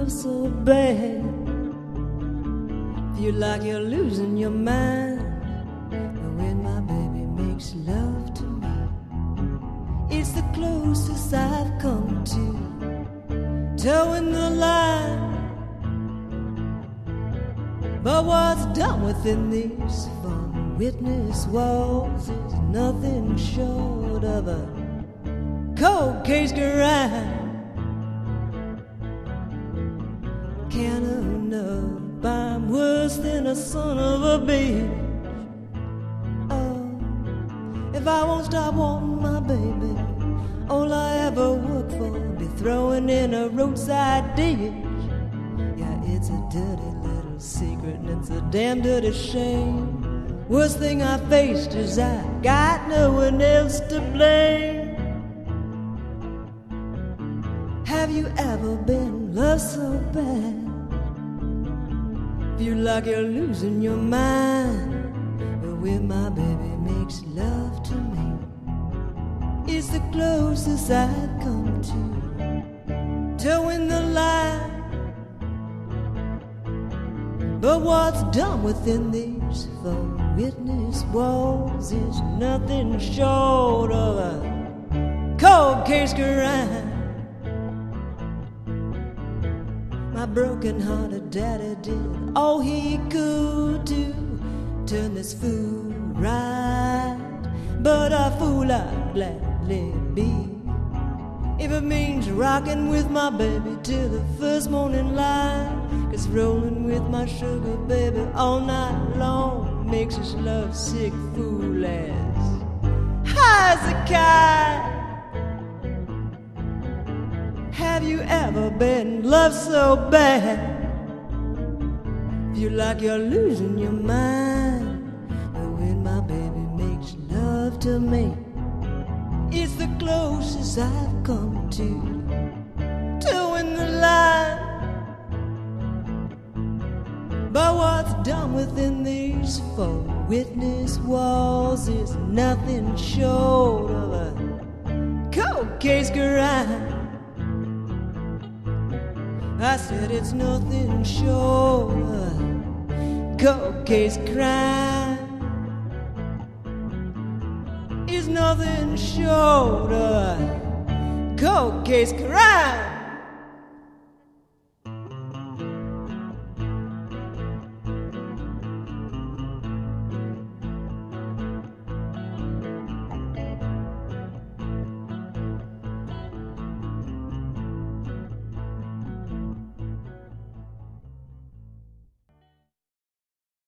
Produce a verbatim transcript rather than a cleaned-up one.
love so bad. Feel like you're losing your mind when my baby makes love to me. It's the closest I've come to towing the line. But what's done within these four witness walls is nothing short of a cold case grind. Can't enough, I'm worse than a son of a bitch. Oh, if I won't stop wanting my baby, all I ever work for be throwing in a roadside ditch. Yeah, it's a dirty little secret and it's a damn dirty shame. Worst thing I faced is I got no one else to blame. Have you ever been loved so bad? Feel like you're losing your mind when my baby makes love to me. It's the closest I've come to towing the line. But what's done within these four witness walls is nothing short of a cold case grind. My broken-hearted daddy did all he could to turn this fool right, but a fool I'd gladly be if it means rocking with my baby till the first morning light. 'Cause rolling with my sugar baby all night long makes this love-sick fool as high as a kite. Have you ever been loved so bad? Feel like you're losing your mind when my baby makes love to me. It's the closest I've come to towing the line. But what's done within these four witness walls is nothing short of a cold case grind. I said it's nothing short of cold case crime. It's nothing short of cold case crime.